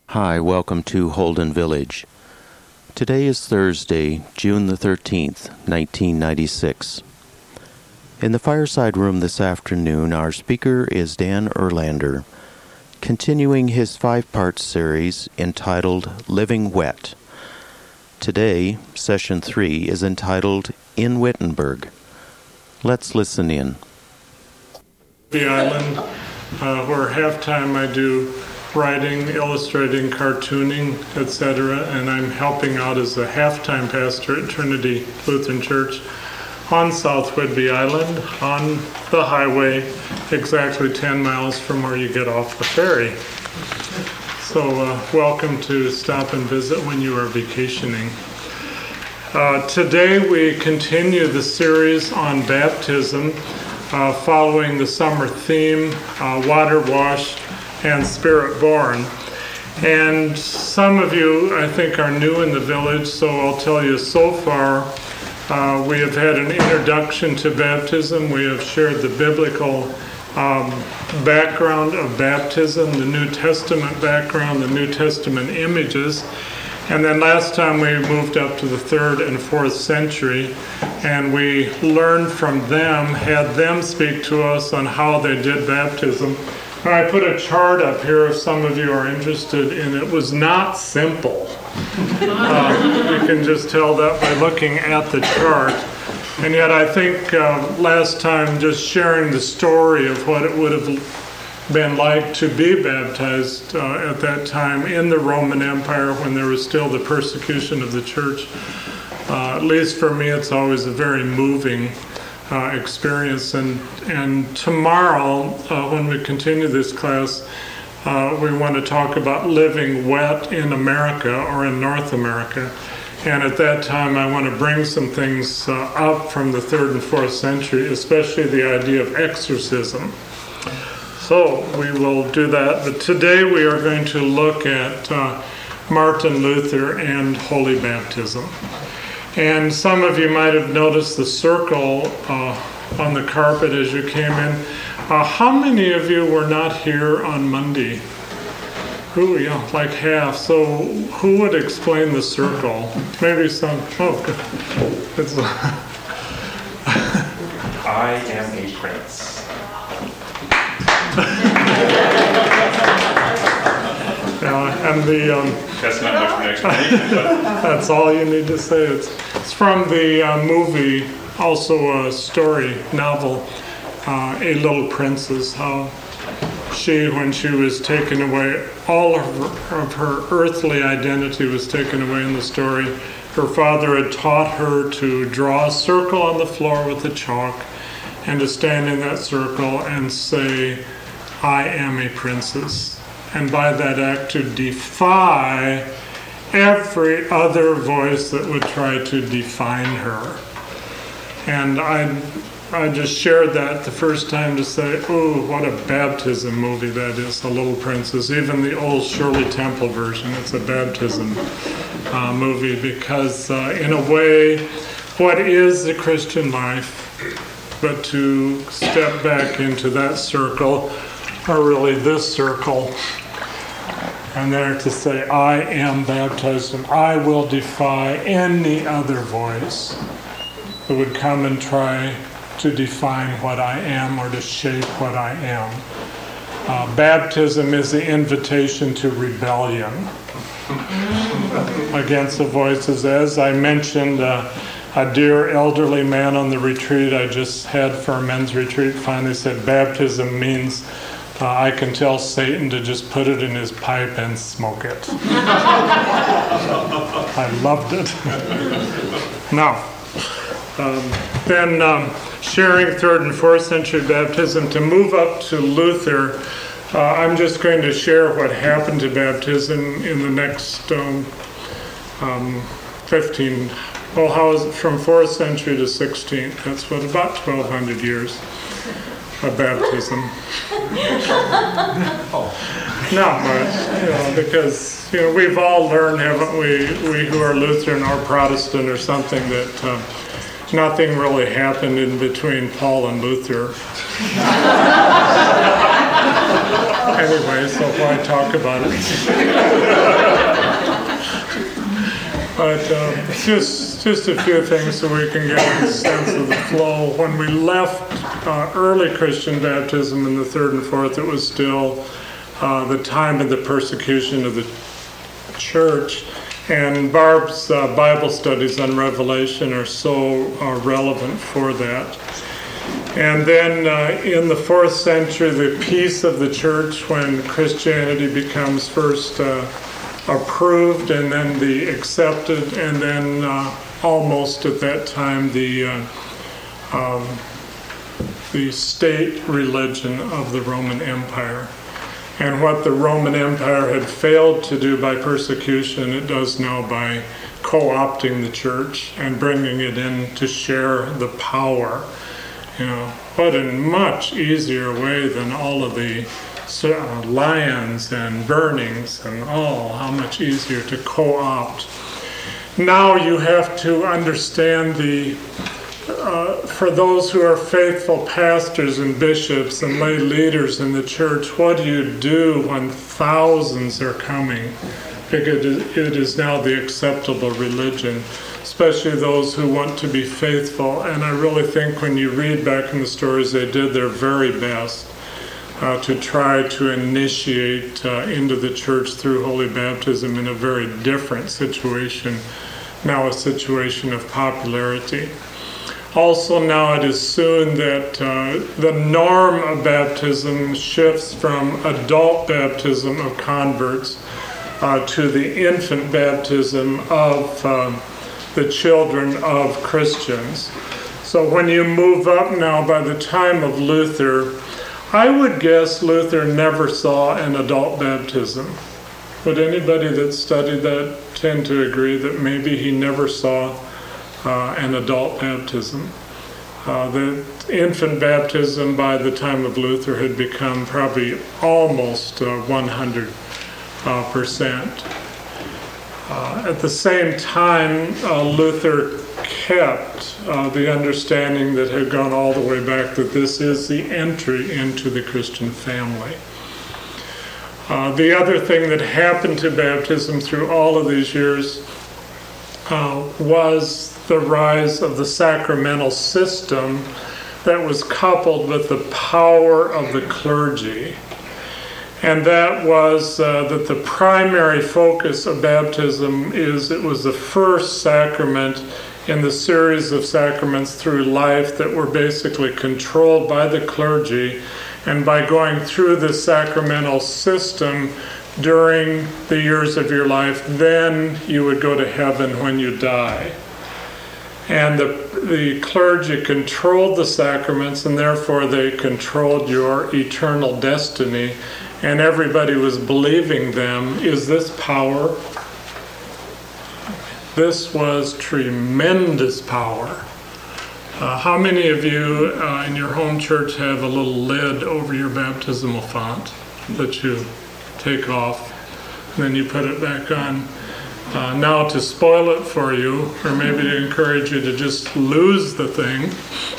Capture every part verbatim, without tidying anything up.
Hi, welcome to Holden Village. Today is Thursday, June the thirteenth, nineteen ninety-six. In the fireside room this afternoon, our speaker is Dan Erlander, continuing his five-part series entitled Living Wet. Today, session three is entitled In Wittenberg. Let's listen in. The island, uh, where half-time I do writing, illustrating, cartooning, et cetera, and I'm helping out as a half-time pastor at Trinity Lutheran Church on South Whidbey Island, on the highway, exactly ten miles from where you get off the ferry. So uh, welcome to stop and visit when you are vacationing. Uh, today we continue the series on baptism, uh, following the summer theme, uh, water wash, and Spirit Born. And some of you, I think, are new in the village, so I'll tell you so far, uh, we have had an introduction to baptism. We have shared the biblical um, background of baptism, the New Testament background, the New Testament images. And then last time we moved up to the third and fourth century, and we learned from them, had them speak to us on how they did baptism. I put a chart up here if some of you are interested, and it was not simple. Uh, you can just tell that by looking at the chart. And yet I think uh, last time just sharing the story of what it would have been like to be baptized uh, at that time in the Roman Empire when there was still the persecution of the church. Uh, at least for me, it's always a very moving Uh, experience. And and tomorrow, uh, when we continue this class, uh, we want to talk about living wet in America or in North America. And at that time, I want to bring some things uh, up from the third and fourth century, especially the idea of exorcism. So we will do that. But today we are going to look at uh, Martin Luther and holy baptism. And some of you might have noticed the circle uh, on the carpet as you came in. Uh, how many of you were not here on Monday? Who, yeah, like half. So who would explain the circle? Maybe some, oh, good. It's, I am a prince. Yeah, and the um, That's not much of an explanation, but that's all you need to say. It's, it's from the uh, movie, also a story, novel, uh, A Little Princess, how she, when she was taken away, all of her, of her earthly identity was taken away in the story. Her father had taught her to draw a circle on the floor with a chalk and to stand in that circle and say, I am a princess. And by that act to defy every other voice that would try to define her. And I I just shared that the first time to say, oh, what a baptism movie that is, The Little Princess. Even the old Shirley Temple version, it's a baptism uh, movie because uh, in a way, what is the Christian life but to step back into that circle, or really this circle, and there to say, I am baptized and I will defy any other voice that would come and try to define what I am or to shape what I am. Uh, baptism is the invitation to rebellion against the voices. As I mentioned, uh, a dear elderly man on the retreat I just had for a men's retreat finally said, baptism means Uh, I can tell Satan to just put it in his pipe and smoke it. I loved it. Now, um, then um, sharing third and fourth century baptism, to move up to Luther, uh, I'm just going to share what happened to baptism in the next um, um, fifteen, well, how is it from fourth century to sixteenth? That's what, about twelve hundred years. A baptism. Not much, you know, because you know we've all learned, haven't we, we who are Lutheran or Protestant or something, that uh, nothing really happened in between Paul and Luther. And anyway, so why talk about it? But um, just just a few things so we can get a sense of the flow. When we left uh, early Christian baptism in the third and fourth, it was still uh, the time of the persecution of the church. And Barb's uh, Bible studies on Revelation are so uh, relevant for that. And then uh, in the fourth century, the peace of the church, when Christianity becomes first uh, approved and then the accepted, and then uh, almost at that time the uh, um, the state religion of the Roman Empire. And what the Roman Empire had failed to do by persecution, it does now by co-opting the church and bringing it in to share the power. You know, what a much easier way than all of the uh, lions and burnings and all, how much easier to co-opt. Now you have to understand the, uh, for those who are faithful pastors and bishops and lay leaders in the church, what do you do when thousands are coming? Because it is now the acceptable religion, especially those who want to be faithful. And I really think when you read back in the stories, they did their very best uh, to try to initiate uh, into the church through holy baptism in a very different situation, now a situation of popularity. Also now it is soon that uh, the norm of baptism shifts from adult baptism of converts uh, to the infant baptism of um, the children of Christians. So when you move up now, by the time of Luther, I would guess Luther never saw an adult baptism. Would anybody that studied that tend to agree that maybe he never saw uh, an adult baptism? Uh, the infant baptism by the time of Luther had become probably almost uh, one hundred percent. Uh, at the same time, uh, Luther kept uh, the understanding that had gone all the way back that this is the entry into the Christian family. Uh, the other thing that happened to baptism through all of these years uh, was the rise of the sacramental system that was coupled with the power of the clergy. And that was uh, that the primary focus of baptism is it was the first sacrament in the series of sacraments through life that were basically controlled by the clergy. And by going through the sacramental system during the years of your life, then you would go to heaven when you die. And the, the clergy controlled the sacraments, and therefore they controlled your eternal destiny. And everybody was believing them. Is this power? This was tremendous power. Uh, how many of you uh, in your home church have a little lid over your baptismal font that you take off and then you put it back on? Uh, now to spoil it for you, or maybe to encourage you to just lose the thing,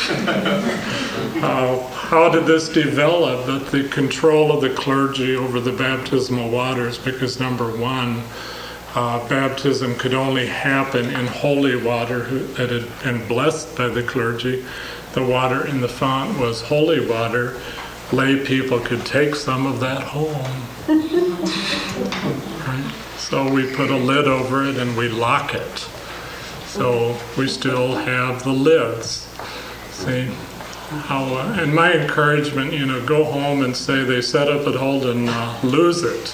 uh, how did this develop? That the control of the clergy over the baptismal waters, because number one, Uh, baptism could only happen in holy water that had been blessed by the clergy. The water in the font was holy water. Lay people could take some of that home. Right? So we put a lid over it and we lock it. So we still have the lids. See? How, uh, and my encouragement, you know, go home and say they set up at Holden, uh, lose it.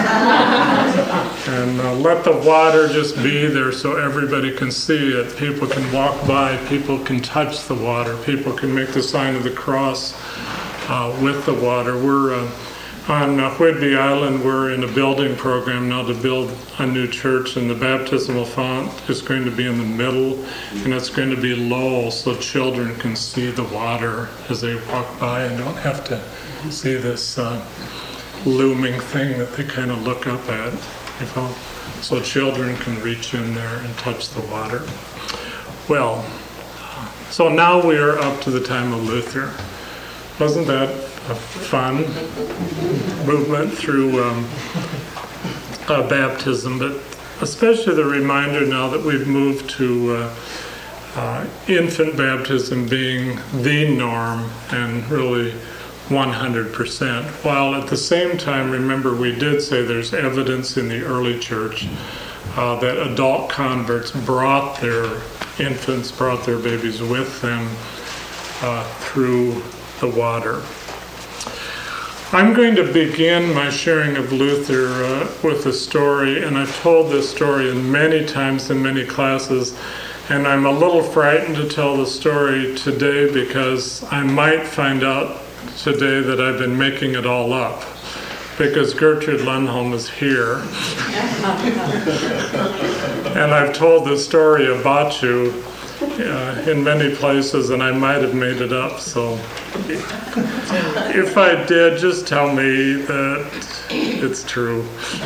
And uh, let the water just be there so everybody can see it. People can walk by, people can touch the water, people can make the sign of the cross uh, with the water. We're uh, on uh, Whidbey Island, we're in a building program now to build a new church, and the baptismal font is going to be in the middle, and it's going to be low so children can see the water as they walk by and don't have to see this uh, looming thing that they kind of look up at. You know? So children can reach in there and touch the water. Well, so now we are up to the time of Luther. Wasn't that fun? movement through um, uh, baptism, but especially the reminder now that we've moved to uh, uh, infant baptism being the norm and really one hundred percent. While at the same time, remember, we did say there's evidence in the early church uh, that adult converts brought their infants, brought their babies with them uh, through the water. I'm going to begin my sharing of Luther uh, with a story, and I've told this story in many times in many classes, and I'm a little frightened to tell the story today because I might find out today that I've been making it all up, because Gertrude Lundholm is here. And I've told this story about you uh, in many places, and I might have made it up, so if I did, just tell me that it's true.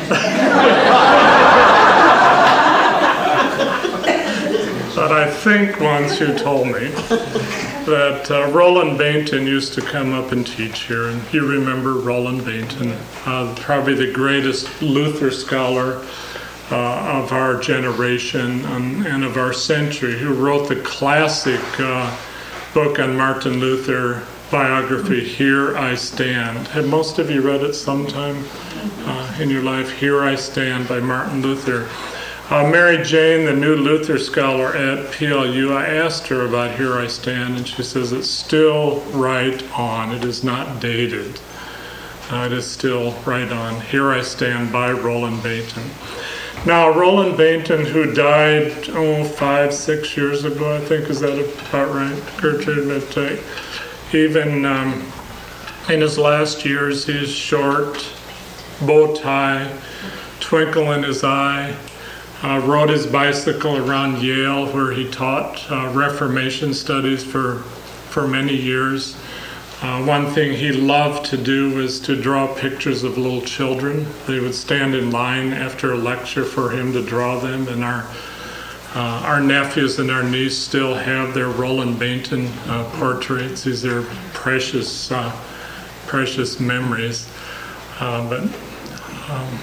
But I think once you told me that uh, Roland Bainton used to come up and teach here, and you remember Roland Bainton, uh, probably the greatest Luther scholar uh, of our generation and, and of our century, who wrote the classic uh, book on Martin Luther, biography, Here I Stand. Have most of you read it sometime uh, in your life? Here I Stand by Martin Luther. Uh, Mary Jane, the new Luther scholar at P L U, I asked her about Here I Stand, and she says it's still right on. It is not dated. Uh, it is still right on. Here I Stand by Roland Bainton. Now, Roland Bainton, who died, oh, five, six years ago, I think, is that about right, Gertrude? But uh, even um, in his last years, he's short, bow tie, twinkle in his eye. Uh, rode his bicycle around Yale, where he taught uh, Reformation studies for for many years. Uh, one thing he loved to do was to draw pictures of little children. They would stand in line after a lecture for him to draw them, and our uh, our nephews and our niece still have their Roland Bainton uh, portraits. These are precious, uh, precious memories. Uh, but. Um,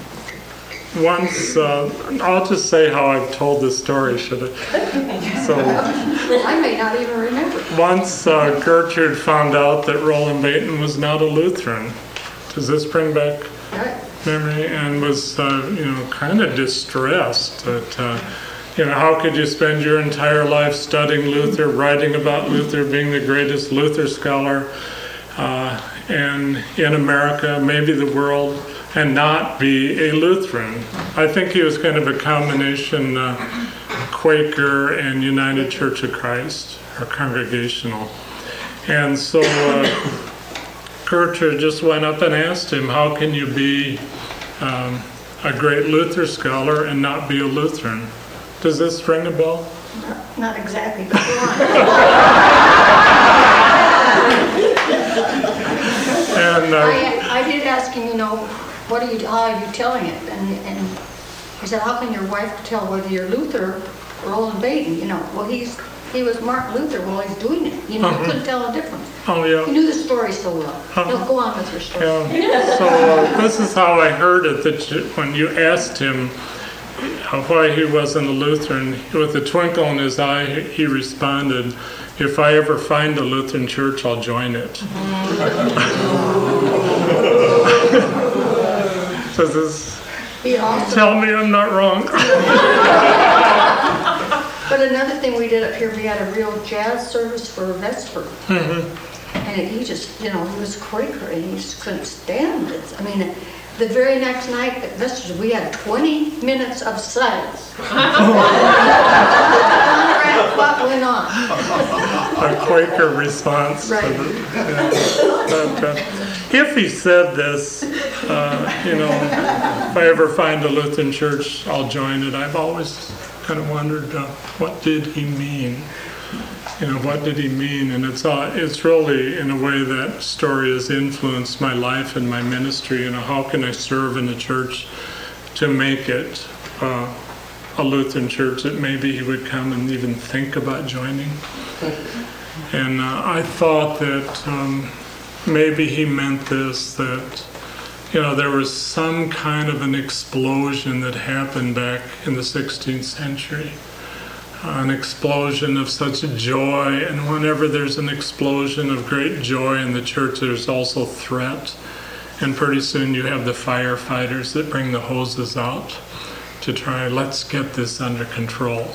Once, uh, I'll just say how I've told this story, should I? So, I may not even remember. Once uh, Gertrude found out that Roland Bainton was not a Lutheran. Does this bring back Right. memory? And was, uh, you know, kind of distressed that, uh, you know, how could you spend your entire life studying Luther, writing about Luther, being the greatest Luther scholar uh, and in America, maybe the world, and not be a Lutheran. I think he was kind of a combination uh, Quaker and United Church of Christ, or Congregational. And so uh, Gertrude just went up and asked him, how can you be um, a great Luther scholar and not be a Lutheran? Does this ring a bell? Not, not exactly, but go on. and, uh, I, I did ask him, you know, what are you, how are you telling it? And, and he said, how can your wife tell whether you're Luther or Roland Bainton? You know, well, he's he was Martin Luther while he's doing it. You know, Uh-huh. he couldn't tell the difference. oh yeah. He knew the story so well. Uh-huh. No, go on with your story. Yeah. So uh, this is how I heard it, that you, when you asked him uh, why he wasn't a Lutheran, with a twinkle in his eye, he responded, if I ever find a Lutheran church, I'll join it. Does this He also, tell me I'm not wrong? but another thing we did up here, we had a real jazz service for Vesper. Mm-hmm. And he just, you know, he was Quaker and he just couldn't stand it. I mean, the very next night at Vespers, we had twenty minutes of silence. What went on? A Quaker response. Right. To the, yeah. But, uh, if he said this, uh, you know, if I ever find a Lutheran church, I'll join it. I've always kind of wondered, uh, what did he mean? You know, what did he mean? And it's uh, it's really, in a way, that story has influenced my life and my ministry. You know, how can I serve in a church to make it uh, a Lutheran church that maybe he would come and even think about joining? And uh, I thought that um, maybe he meant this, that you know, there was some kind of an explosion that happened back in the sixteenth century. An explosion of such joy, and whenever there's an explosion of great joy in the church, there's also threat. And pretty soon you have the firefighters that bring the hoses out to try, let's get this under control.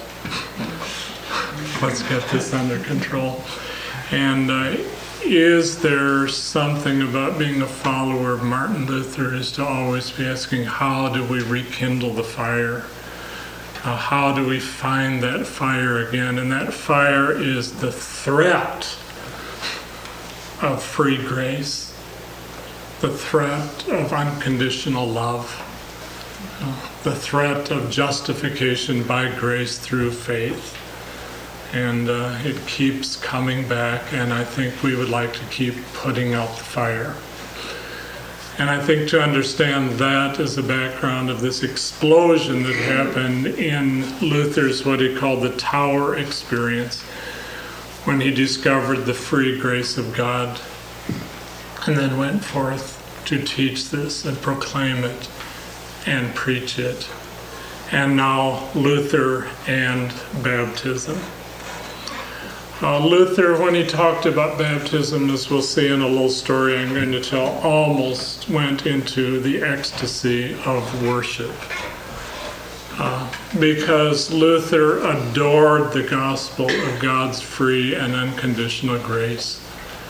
Let's get this under control. And uh, is there something about being a follower of Martin Luther is to always be asking, how do we rekindle the fire? Uh, how do we find that fire again? And that fire is the threat of free grace, the threat of unconditional love, uh, the threat of justification by grace through faith. And uh, it keeps coming back, and I think we would like to keep putting out the fire. And I think to understand that as a background of this explosion that happened in Luther's, what he called the Tower experience, when he discovered the free grace of God, and then went forth to teach this and proclaim it and preach it. And now Luther and baptism. Uh, Luther, when he talked about baptism, as we'll see in a little story I'm going to tell, almost went into the ecstasy of worship. Uh, because Luther adored the gospel of God's free and unconditional grace.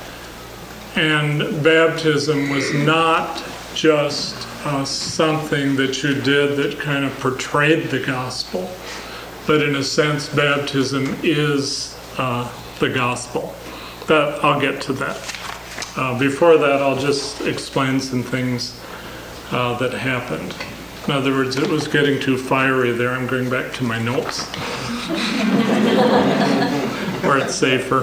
And baptism was not just uh, something that you did that kind of portrayed the gospel, but in a sense, baptism is uh, the gospel. That I'll get to that. Uh, before that, I'll just explain some things uh, that happened. In other words, it was getting too fiery there. I'm going back to my notes, where it's safer.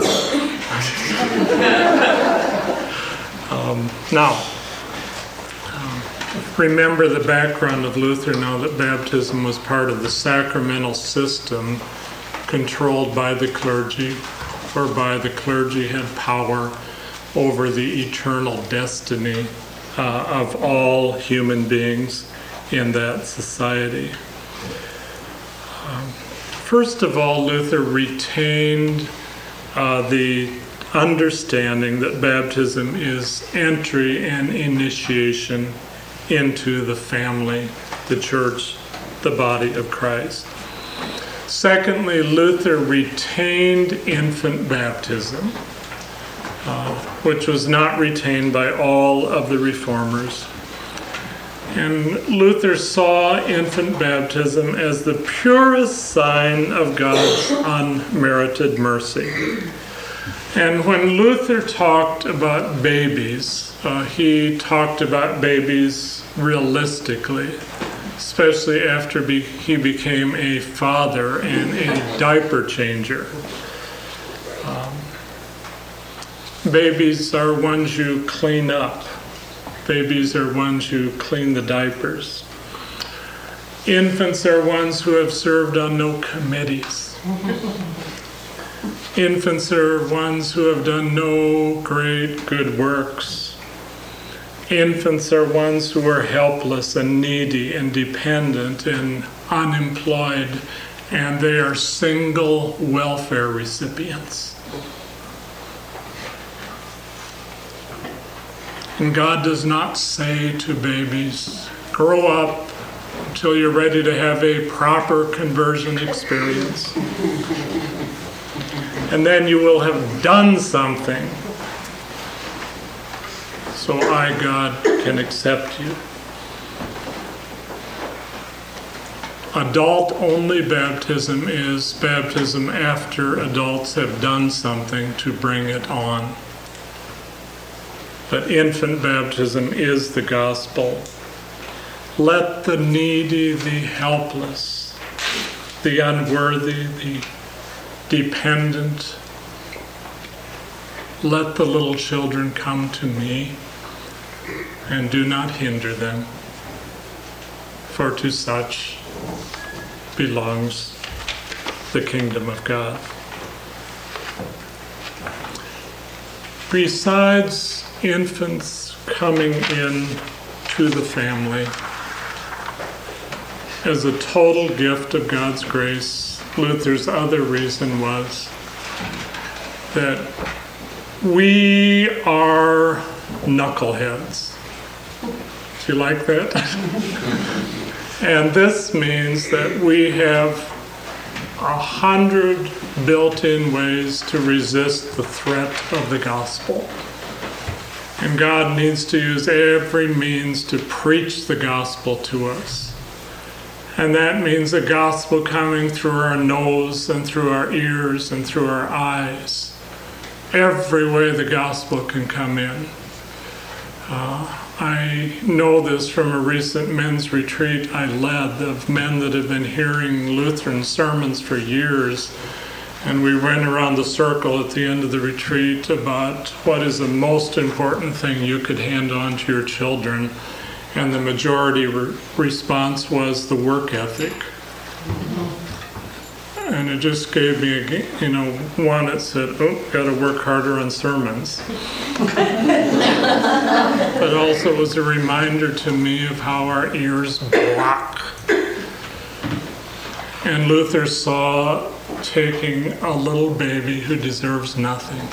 Um, now, um, remember the background of Luther now that baptism was part of the sacramental system controlled by the clergy, whereby the clergy had power over the eternal destiny uh, of all human beings in that society. Um, first of all, Luther retained uh, the understanding that baptism is entry and initiation into the family, the church, the body of Christ. Secondly, Luther retained infant baptism, uh, which was not retained by all of the reformers. And Luther saw infant baptism as the purest sign of God's unmerited mercy. And when Luther talked about babies, uh, he talked about babies realistically, especially after be- he became a father and a diaper changer. Um, babies are ones you clean up. Babies are ones who clean the diapers. Infants are ones who have served on no committees. Infants are ones who have done no great good works. Infants are ones who are helpless and needy and dependent and unemployed, and they are single welfare recipients. And God does not say to babies, grow up until you're ready to have a proper conversion experience. And then you will have done something so I, God, can accept you. Adult-only baptism is baptism after adults have done something to bring it on. But infant baptism is the gospel. Let the needy, the helpless, the unworthy, the dependent, let the little children come to me, and do not hinder them, for to such belongs the kingdom of God. Besides infants coming in to the family as a total gift of God's grace. Luther's other reason was that we are knuckleheads. Do you like that? And this means that we have a hundred built-in ways to resist the threat of the gospel. And God needs to use every means to preach the gospel to us. And that means the gospel coming through our nose and through our ears and through our eyes. Every way the gospel can come in. Uh, I know this from a recent men's retreat I led of men that have been hearing Lutheran sermons for years. And we went around the circle at the end of the retreat about what is the most important thing you could hand on to your children. And the majority re- response was the work ethic. And it just gave me, a, you know, one that said, oh, got to work harder on sermons. But also it was a reminder to me of how our ears block. And Luther saw taking a little baby who deserves nothing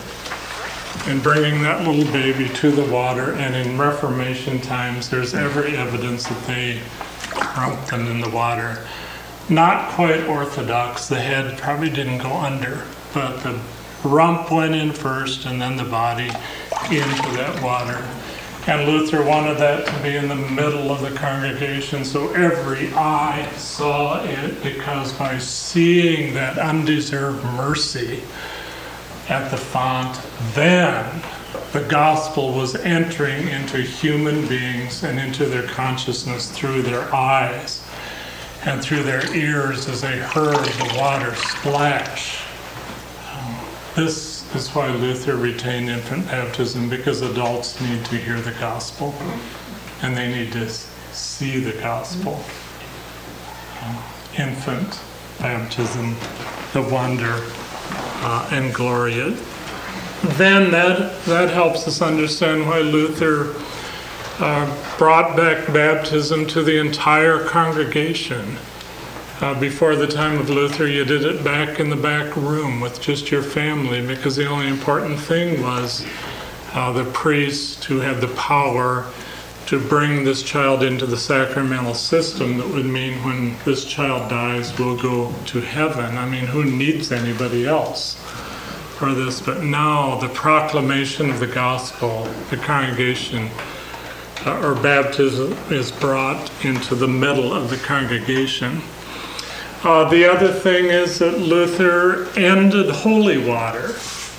and bringing that little baby to the water, and in Reformation times there's every evidence that they dumped them in the water. Not quite orthodox, the head probably didn't go under, but the rump went in first and then the body into that water. And Luther wanted that to be in the middle of the congregation so every eye saw it, because by seeing that undeserved mercy at the font, then the gospel was entering into human beings and into their consciousness through their eyes and through their ears as they heard the water splash. Um, this is why Luther retained infant baptism, because adults need to hear the gospel and they need to see the gospel. Uh, infant baptism, the wonder uh, and glory. Then that, that helps us understand why Luther Uh, brought back baptism to the entire congregation. Uh, before the time of Luther, you did it back in the back room with just your family, because the only important thing was uh, the priest who had the power to bring this child into the sacramental system. That would mean when this child dies, we'll go to heaven. I mean, who needs anybody else for this? But now the proclamation of the gospel, the congregation, Uh, or baptism is brought into the middle of the congregation. Uh, the other thing is that Luther ended holy water.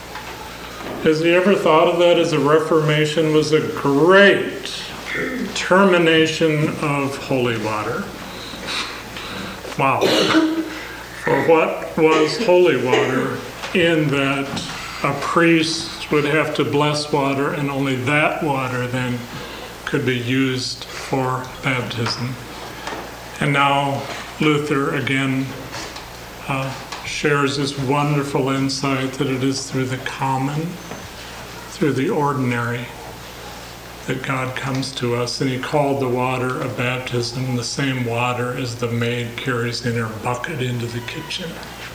Has he ever thought of that as a Reformation was a great termination of holy water? Wow. For what was holy water, in that a priest would have to bless water, and only that water then could be used for baptism. And now Luther again uh, shares this wonderful insight that it is through the common, through the ordinary, that God comes to us. And he called the water of baptism the same water as the maid carries in her bucket into the kitchen.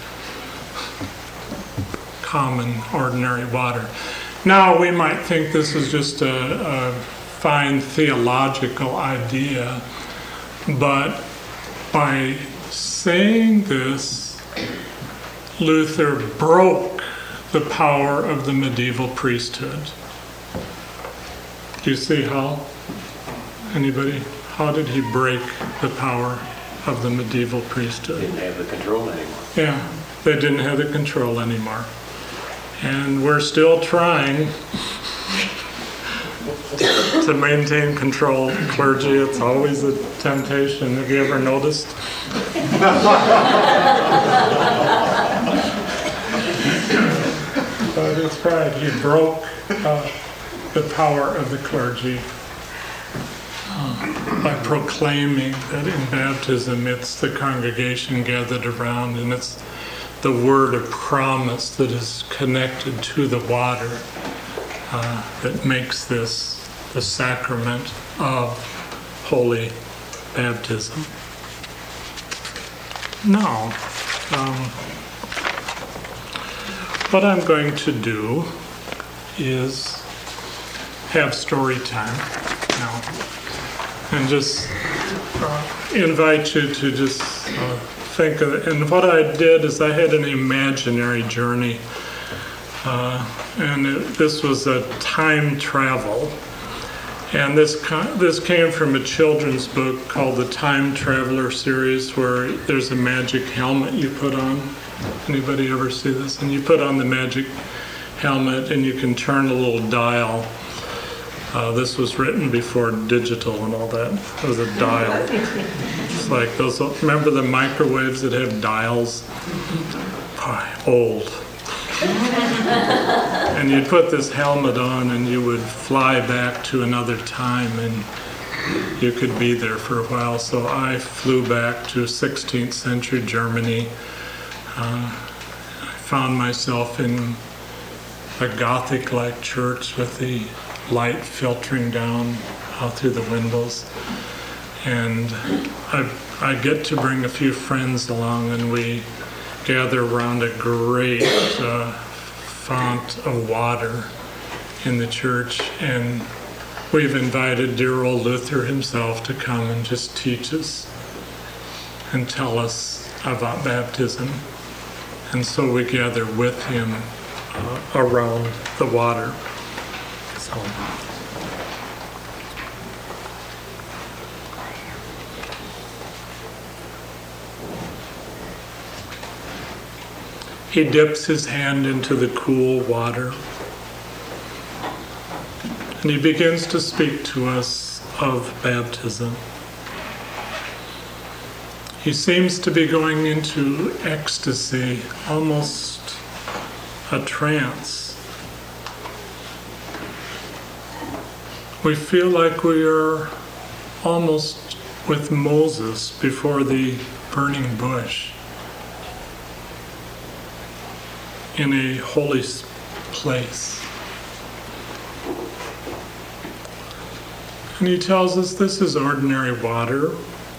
Common, ordinary water. Now we might think this is just a, a fine theological idea, but by saying this, Luther broke the power of the medieval priesthood. Do you see how? Anybody? How did he break the power of the medieval priesthood? Didn't have the control anymore. Yeah, they didn't have the control anymore. And we're still trying to maintain control. Clergy, it's always a temptation. Have you ever noticed? But it's right. He broke uh, the power of the clergy uh, by proclaiming that in baptism it's the congregation gathered around, and it's the word of promise that is connected to the water uh, that makes this the sacrament of holy baptism. Now, um, what I'm going to do is have story time now, and just uh, invite you to just uh, think of it. And what I did is I had an imaginary journey, uh, and it, this was a time travel. And this this came from a children's book called the Time Traveler series, where there's a magic helmet you put on. Anybody ever see this? And you put on the magic helmet and you can turn a little dial. Uh, this was written before digital and all that. It was a dial. It's like those, remember the microwaves that have dials? Oh, old. And you'd put this helmet on and you would fly back to another time and you could be there for a while. So I flew back to sixteenth century Germany. Uh, I found myself in a Gothic-like church with the light filtering down out through the windows. And I, I get to bring a few friends along, and we gather around a great uh, font of water in the church, and we've invited dear old Luther himself to come and just teach us and tell us about baptism. And so we gather with him uh, around the water. So. He dips his hand into the cool water, and he begins to speak to us of baptism. He seems to be going into ecstasy, almost a trance. We feel like we are almost with Moses before the burning bush, in a holy place. And he tells us this is ordinary water.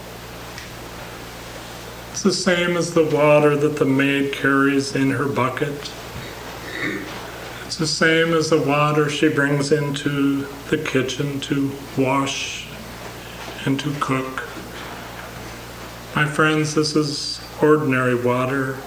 It's the same as the water that the maid carries in her bucket. It's the same as the water she brings into the kitchen to wash and to cook. My friends, this is ordinary water.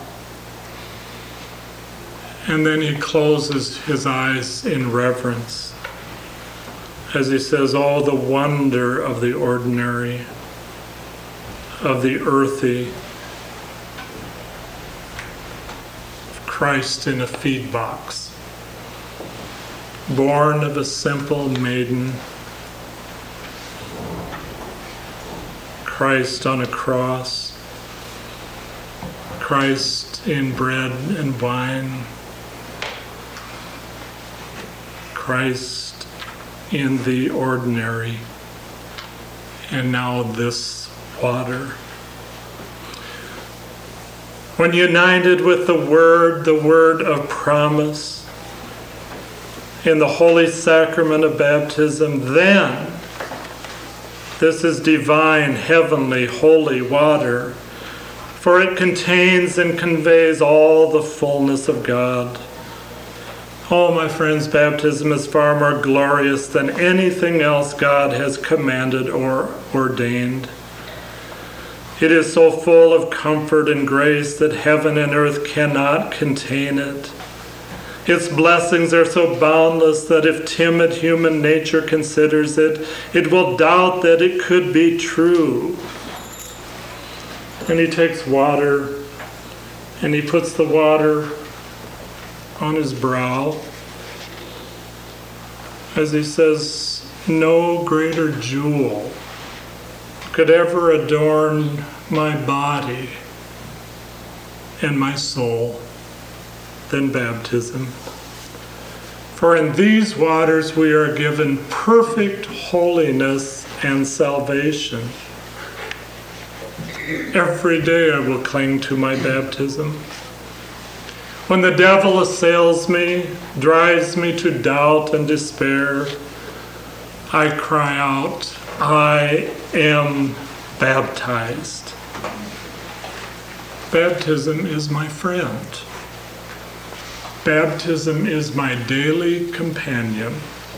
And then he closes his eyes in reverence as he says, oh, the wonder of the ordinary, of the earthy, Christ in a feed box, born of a simple maiden, Christ on a cross, Christ in bread and wine, Christ in the ordinary, and now this water. When united with the Word, the Word of promise, in the holy sacrament of baptism, then this is divine, heavenly, holy water, for it contains and conveys all the fullness of God. Oh, my friends, baptism is far more glorious than anything else God has commanded or ordained. It is so full of comfort and grace that heaven and earth cannot contain it. Its blessings are so boundless that if timid human nature considers it, it will doubt that it could be true. And he takes water, and he puts the water on his brow, as he says, no greater jewel could ever adorn my body and my soul than baptism. For in these waters we are given perfect holiness and salvation. Every day I will cling to my baptism. When the devil assails me, drives me to doubt and despair, I cry out, I am baptized. Baptism is my friend. Baptism is my daily companion.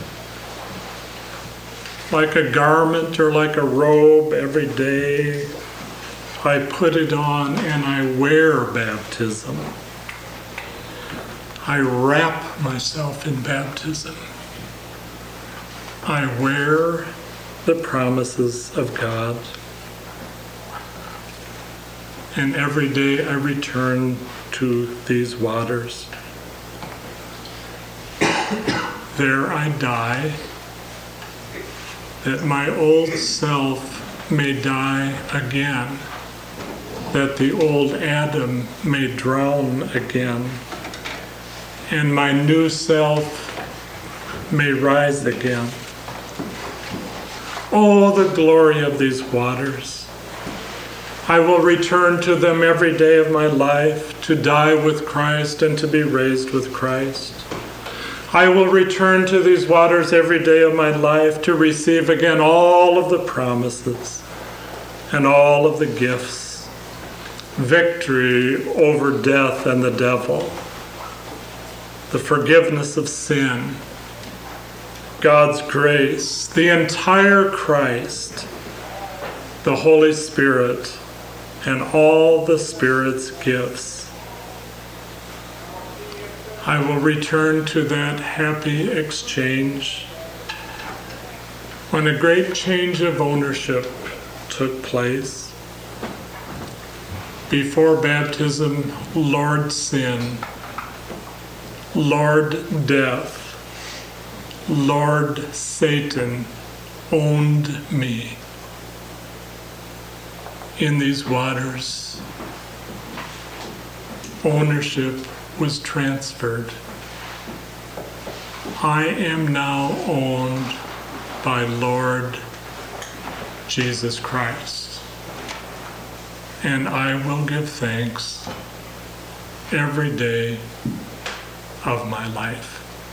Like a garment or like a robe, every day I put it on and I wear baptism. I wrap myself in baptism. I wear the promises of God. And every day I return to these waters. There I die, that my old self may die again, that the old Adam may drown again, and my new self may rise again. Oh, the glory of these waters. I will return to them every day of my life, to die with Christ and to be raised with Christ. I will return to these waters every day of my life to receive again all of the promises and all of the gifts, victory over death and the devil, the forgiveness of sin, God's grace, the entire Christ, the Holy Spirit, and all the Spirit's gifts. I will return to that happy exchange when a great change of ownership took place. Before baptism, Lord Sin, Lord Death, Lord Satan owned me. In these waters, ownership was transferred. I am now owned by Lord Jesus Christ, and I will give thanks every day of my life.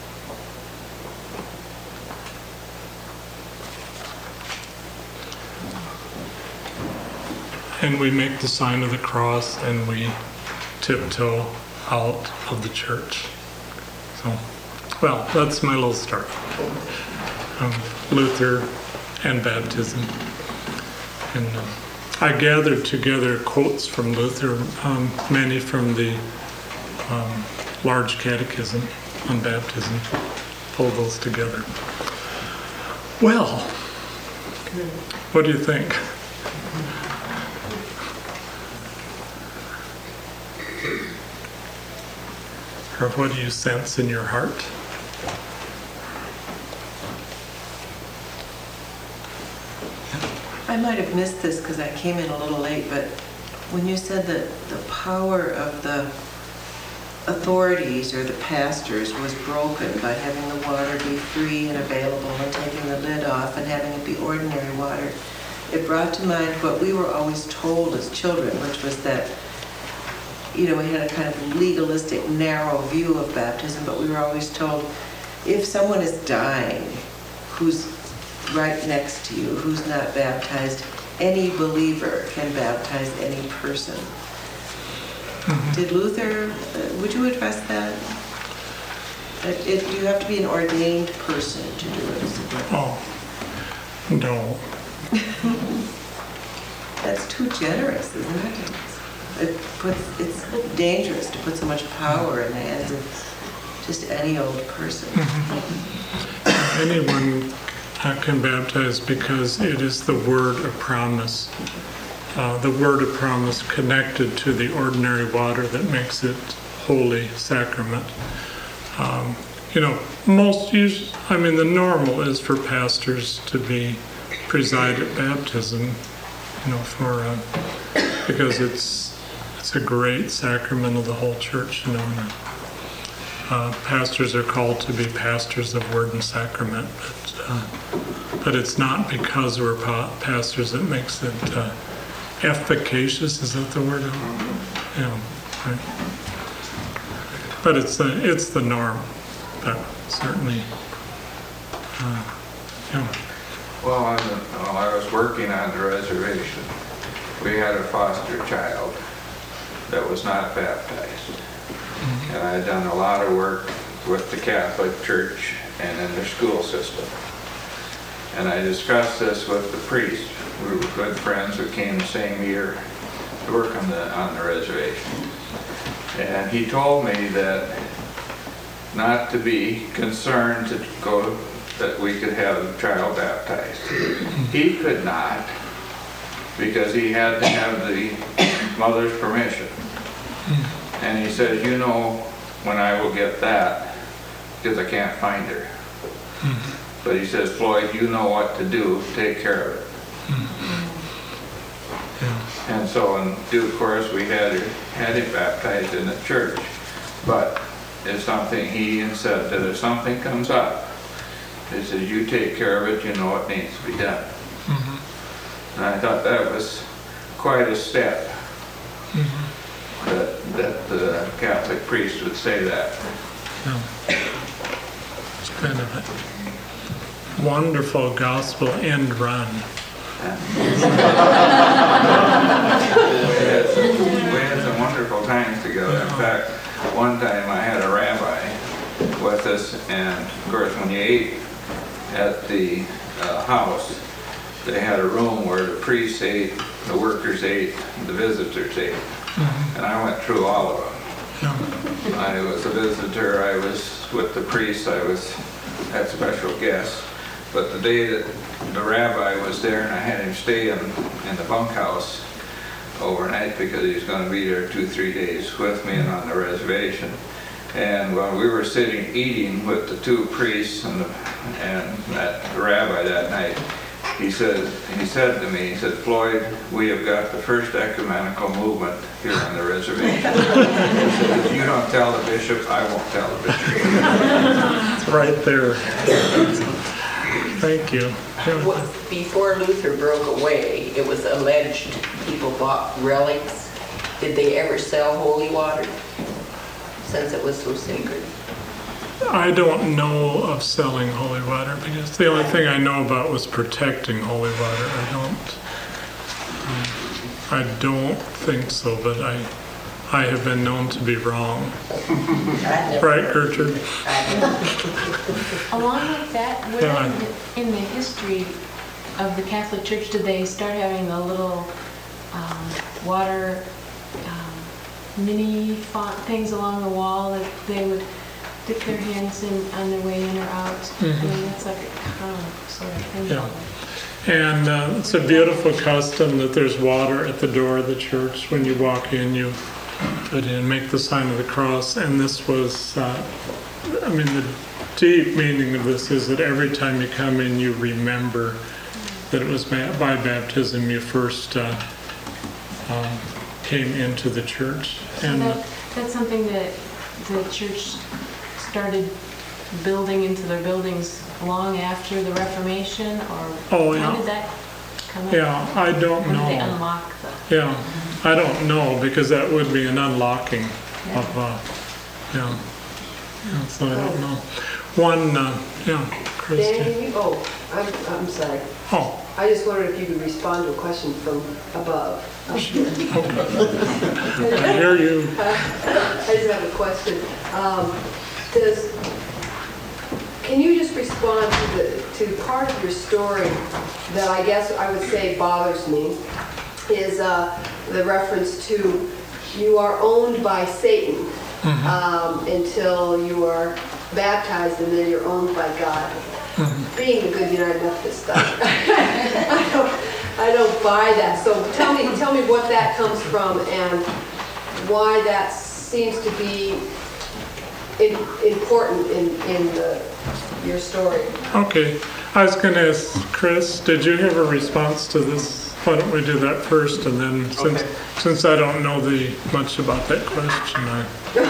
And we make the sign of the cross and we tiptoe out of the church. So, well, that's my little story. Um, Luther and baptism. And um, I gathered together quotes from Luther, um, many from the um, large catechism on baptism. Pulled those together. Well, what do you think? Or what do you sense in your heart? I might have missed this because I came in a little late, but when you said that the power of the authorities or the pastors was broken by having the water be free and available and taking the lid off and having it be ordinary water, it brought to mind what we were always told as children, which was that, you know, we had a kind of legalistic, narrow view of baptism, but we were always told, if someone is dying who's right next to you, who's not baptized, any believer can baptize any person. Mm-hmm. Did Luther, uh, would you address that? It, it, you have to be an ordained person to do it. Oh, no. That's too generous, isn't it? It puts, it's dangerous to put so much power in the hands of just any old person. Mm-hmm. Anyone uh, can baptize because it is the word of promise. Uh, the word of promise connected to the ordinary water that makes it holy sacrament. Um, you know, most usually, I mean, the normal is for pastors to be preside at baptism, you know, for uh, because it's it's a great sacrament of the whole church, you know. And, uh, pastors are called to be pastors of word and sacrament, but uh, but it's not because we're pa- pastors that makes it uh, efficacious. Is that the word? Yeah, right. But it's the it's the norm. But certainly, uh, yeah. Well, I, while I was working on the reservation, we had a foster child that was not baptized. And I had done a lot of work with the Catholic Church and in their school system. And I discussed this with the priest. We were good friends who came the same year to work on the, on the reservation. And he told me that not to be concerned to go, that we could have the child baptized. He could not, because he had to have the mother's permission. And he says, you know, when I will get that, because I can't find her. But he says, Floyd, you know what to do, take care of it. And so in due course, we had, her, had him baptized in the church. But it's something, he said that if something comes up, he says, you take care of it, you know what needs to be done. Mm-hmm. And I thought that was quite a step, mm-hmm. that, that the Catholic priest would say that. Yeah. It's kind of a wonderful gospel end run. we, had some, we had some wonderful times together. In fact, one time I had a rabbi with us, and of course when you ate at the uh, house, they had a room where the priests ate, the workers ate, the visitors ate. Mm-hmm. And I went through all of them. Yeah. I was a visitor, I was with the priests, I was had special guests. But the day that the rabbi was there, and I had him stay in, in the bunkhouse overnight because he was going to be there two, three days with me and on the reservation. And while we were sitting eating with the two priests and, the, and that the rabbi that night, he said, he said to me, he said, Floyd, we have got the first ecumenical movement here on the reservation. He said, if you don't tell the bishop, I won't tell the bishop. It's right there. Thank you. Well, before Luther broke away, it was alleged people bought relics. Did they ever sell holy water, since it was so sacred? I don't know of selling holy water, because the only thing I know about was protecting holy water. I don't, um, I don't think so, but I, I have been known to be wrong. Right, Gertrude? Along with that, where Yeah. in, the, in the history of the Catholic Church did they start having the little um, water um, mini font things along the wall that they would dip their hands in on their way in or out? Mm-hmm. I mean, that's like a common sort of thing. Yeah. And uh, it's a beautiful custom that there's water at the door of the church. When you walk in, you put in, make the sign of the cross. And this was, uh, I mean, the deep meaning of this is that every time you come in, you remember that it was by baptism you first uh, um, came into the church. So And that, that's something that the church started building into their buildings long after the Reformation, or Oh, yeah. when did that come up? yeah, I don't When know. did they unlock the... Yeah, I don't know, because that would be an unlocking Yeah. of, uh, yeah. yeah, so I don't know. One, uh, yeah, Christie. Dan, you, oh, I'm, I'm sorry. Oh, I just wondered if you could respond to a question from above. I hear you. I just have a question. Um, does, can you just respond to the, to part of your story that I guess I would say bothers me, is uh, the reference to you are owned by Satan mm-hmm. um, until you are baptized, and then you're owned by God. Mm-hmm. Being a good United Methodist stuff, I don't, I don't buy that. So tell me, tell me what that comes from and why that seems to be in, important in in the, your story. Okay, I was going to ask Chris, did you have a response to this? Why don't we do that first, and then since Okay. since I don't know the much about that question, I.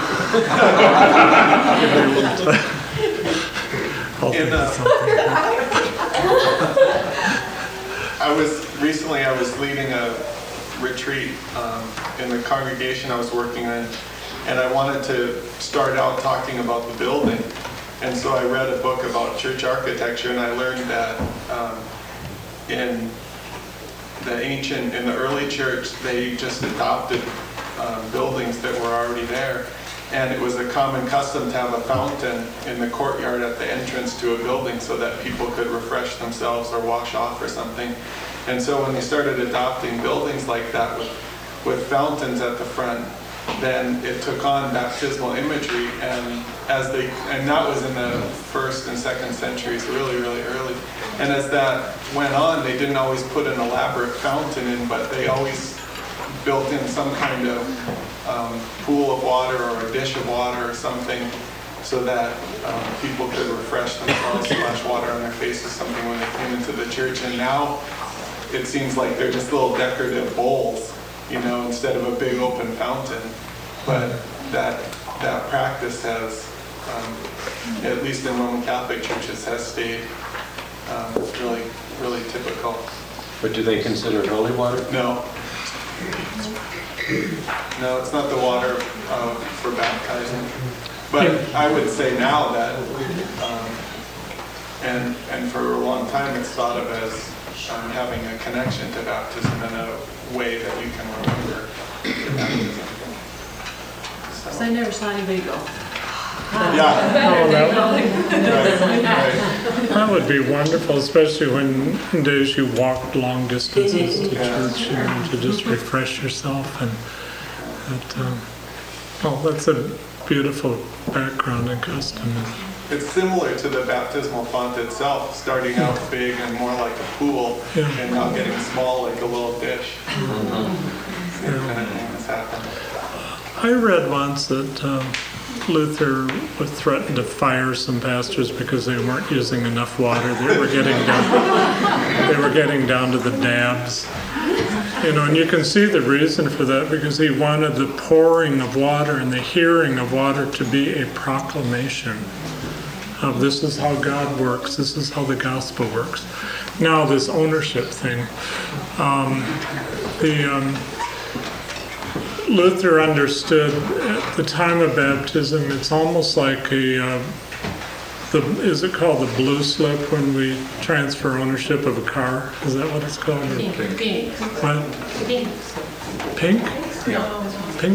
I'll think In, of uh, something. I was recently I was leading a retreat um, in the congregation I was working in, and I wanted to start out talking about the building. And so I read a book about church architecture, and I learned that um, in the ancient, in the early church, they just adopted uh, buildings that were already there. And it was a common custom to have a fountain in the courtyard at the entrance to a building so that people could refresh themselves or wash off or something. And so when they started adopting buildings like that with, with fountains at the front, then it took on baptismal imagery, and as they, and that was in the first and second centuries, really, really early. And as that went on, they didn't always put an elaborate fountain in, but they always built in some kind of um, pool of water or a dish of water or something, so that um, people could refresh themselves, splash water on their faces, something when they came into the church. And now it seems like they're just little decorative bowls, you know, instead of a big open fountain. But that that practice has, um, at least in Roman Catholic churches, has stayed um, really, really typical. But do they consider it holy water? No. No, it's not the water uh, for baptizing. But I would say now that, um, and and for a long time, it's thought of as um, having a connection to baptism in a way that you can remember your baptism. Because I never saw anybody go. Yeah. Oh, that, Right, right. that would be wonderful, especially when in days you walked long distances to Yeah. church, you know, to just refresh yourself. And that, um, oh, that's a beautiful background and custom. It's similar to the baptismal font itself, starting out big and more like a pool, Yeah. and now getting small like a little dish. Mm-hmm. Same kind of thing has happened. I read once that um, Luther was threatened to fire some pastors because they weren't using enough water. They were getting down. They were getting down to the dabs. You know, and you can see the reason for that, because he wanted the pouring of water and the hearing of water to be a proclamation of this is how God works. This is how the gospel works. Now, this ownership thing. Um, the um, Luther understood at the time of baptism, it's almost like a, uh, the, is it called the blue slip when we transfer ownership of a car? Is that what it's called? Or Pink. Pink. what? Pink. Pink? No. Pink?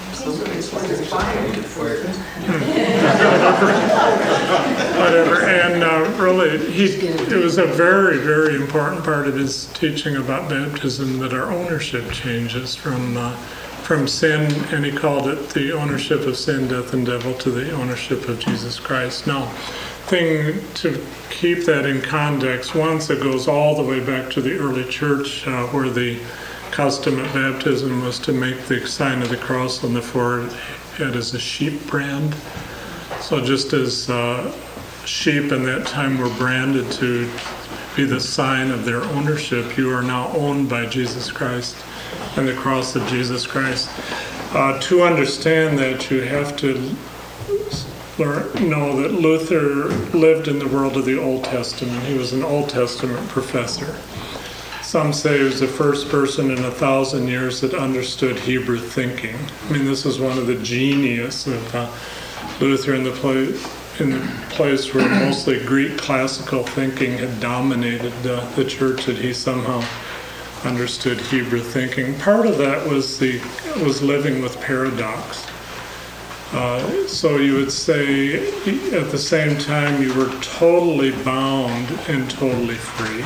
Whatever. And uh, really, he, it was a very, very important part of his teaching about baptism that our ownership changes from uh, from sin, and he called it the ownership of sin, death, and devil, to the ownership of Jesus Christ. Now, thing to keep that in context, once it goes all the way back to the early church, uh, where the custom at baptism was to make the sign of the cross on the forehead as a sheep brand. So just as uh, sheep in that time were branded to be the sign of their ownership, you are now owned by Jesus Christ and the cross of Jesus Christ. Uh, to understand that, you have to learn, know that Luther lived in the world of the Old Testament. He was an Old Testament professor. Some say he was the first person in a thousand years that understood Hebrew thinking. I mean, this is one of the genius of uh, Luther in the, place, in the place where mostly Greek classical thinking had dominated uh, the church, that he somehow understood Hebrew thinking. Part of that was the was living with paradox. Uh, so you would say at the same time you were totally bound and totally free.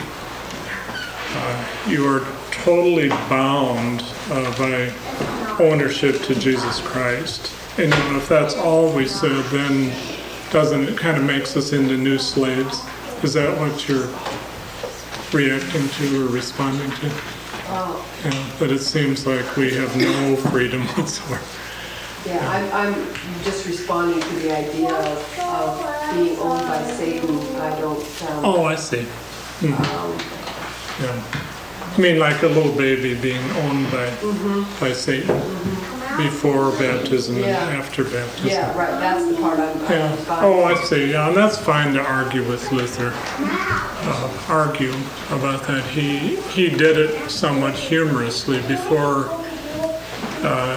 Uh, you are totally bound uh, by ownership to Jesus Christ. And you know, if that's all we said, then doesn't it kind of makes us into new slaves? Is that what you're reacting to or responding to? Oh. Yeah, that it seems like we have no freedom whatsoever. Yeah, I'm, I'm just responding to the idea of, of being owned by Satan. I don't, um, Oh, I see. Mhm. um, Yeah. I mean, like a little baby being owned by mhm, by Satan mhm. before baptism and Yeah. after baptism. Yeah, right, that's the part I'm, Yeah. I'm fine. Oh, I see. Yeah, and that's fine to argue with Luther. Uh, argue about that. He he did it somewhat humorously before uh,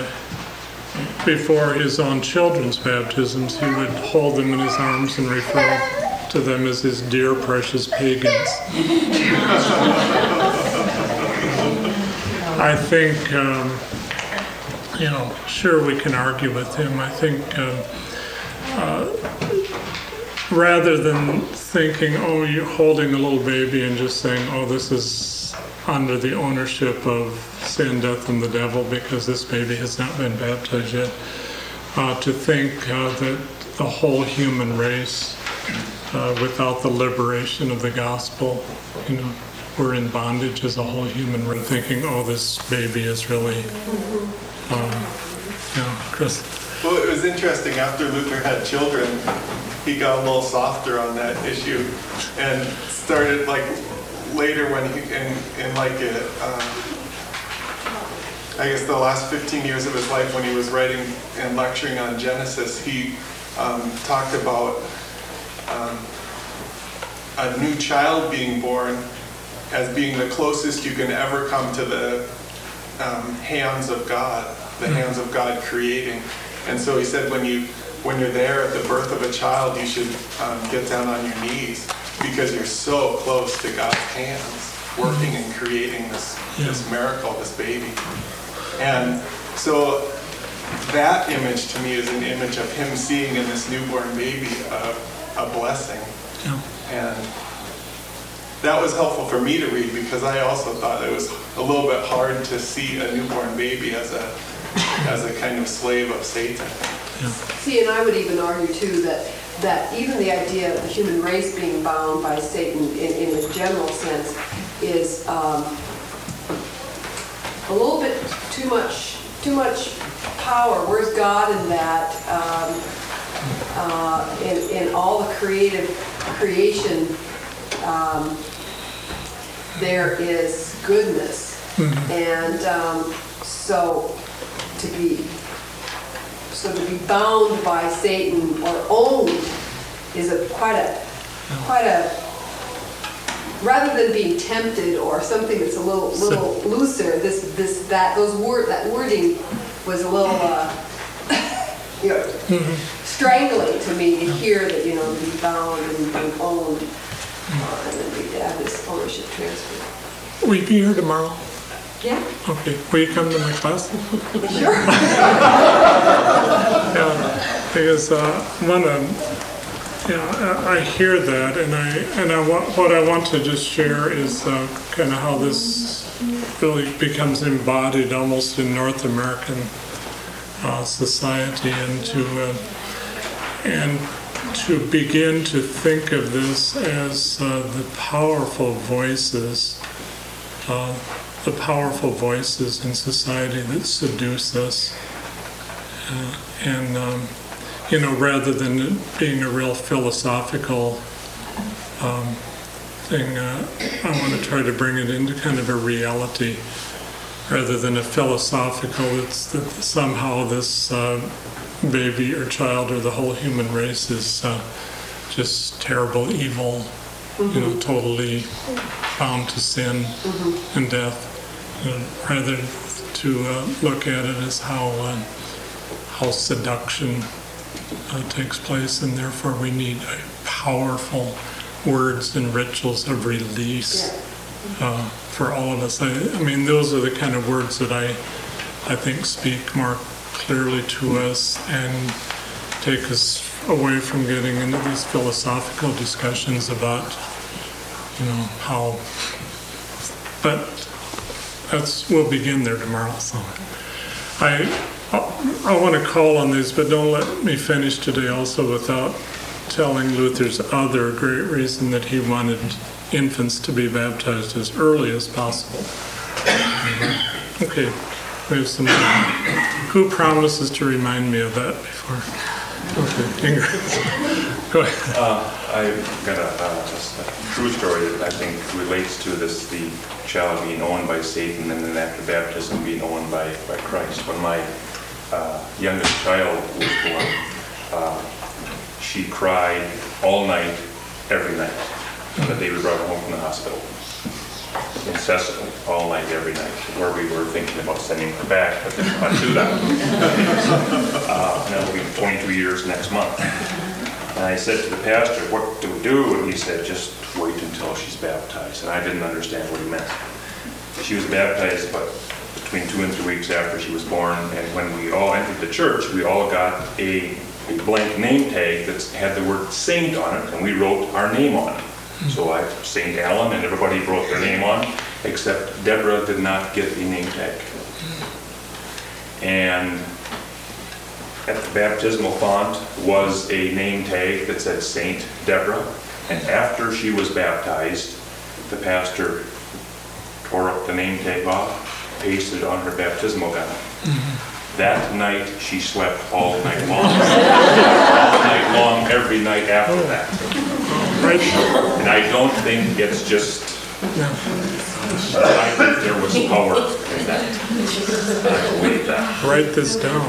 before his own children's baptisms. He would hold them in his arms and refer to them as his dear, precious pagans. I think, um, you know, sure we can argue with him. I think uh, uh, rather than thinking, oh, you're holding a little baby and just saying, oh, this is under the ownership of sin, death, and the devil because this baby has not been baptized yet, uh, to think uh, that the whole human race, uh, without the liberation of the gospel, you know, we're in bondage as a whole human race, thinking, oh, this baby is really, um, you know, Chris. Well, it was interesting. After Luther had children, he got a little softer on that issue, and started like later when he in in like a, uh, I guess the last fifteen years of his life when he was writing and lecturing on Genesis, he um, talked about um, a new child being born as being the closest you can ever come to the um, hands of God, the hands of God creating. And so he said, when you when you're there at the birth of a child, you should um, get down on your knees because you're so close to God's hands, working and creating this this miracle, this baby. And so that image to me is an image of him seeing in this newborn baby a, a blessing. Yeah. And that was helpful for me to read because I also thought it was a little bit hard to see a newborn baby as a as a kind of slave of Satan. Yeah. See, and I would even argue too that that even the idea of the human race being bound by Satan in, in a general sense is um, a little bit too much too much power. Where's God in that? Um, uh, in, in all the creative creation, um, there is goodness, mm-hmm. and um, so to be so to be bound by Satan or owned is a quite a quite a rather than being tempted or something that's a little little looser. This this that those word that wording was a little uh, you know mm-hmm. strangling to me to hear that, you know, be bound and being owned, uh, and then we have this ownership transfer. Will you be here tomorrow? Yeah. Okay. Will you come to my class? Sure. Yeah, because uh, one of, you know, I hear that, and I and I want what I want to just share is uh, kind of how this really becomes embodied almost in North American uh, society, and to uh, and to begin to think of this as uh, the powerful voices. Uh, the powerful voices in society that seduce us. Uh, and, um, you know, rather than it being a real philosophical um, thing, uh, I want to try to bring it into kind of a reality rather than a philosophical. It's that somehow this uh, baby or child or the whole human race is uh, just terrible, evil, mm-hmm. you know, totally bound to sin mm-hmm. and death. Uh, rather to uh, look at it as how uh, how seduction uh, takes place, and therefore we need uh, powerful words and rituals of release uh, for all of us. I, I mean, those are the kind of words that I I think speak more clearly to us and take us away from getting into these philosophical discussions about, you know, how. But That's, we'll begin there tomorrow. So I, I, I want to call on these, but don't let me finish today also without telling Luther's other great reason that he wanted infants to be baptized as early as possible. Okay, we have some. Who promises to remind me of that before? Okay, Ingrid. Go ahead. Uh, I've got a, uh, just a true story that I think relates to this, the child being owned by Satan and then after baptism being owned by, by Christ. When my uh, youngest child was born, uh, she cried all night, every night, on the day we brought her home from the hospital. Incessantly, all night, every night, where we were thinking about sending her back, but didn't want to do that. uh, and that will be twenty-two years next month. And I said to the pastor, what do we do? And he said, just wait until she's baptized. And I didn't understand what he meant. She was baptized about between two and three weeks after she was born, and when we all entered the church, we all got a, a blank name tag that had the word saint on it, and we wrote our name on it. So I, Saint Alan, and everybody wrote their name on, except Deborah did not get a name tag. And at the baptismal font was a name tag that said Saint Deborah, and after she was baptized, the pastor tore up the name tag off, pasted on her baptismal gown. Mm-hmm. That night, she slept all night long. All night long, every night after that. Right. And I don't think it's just, I think there was power in that. I believe that. Write this down.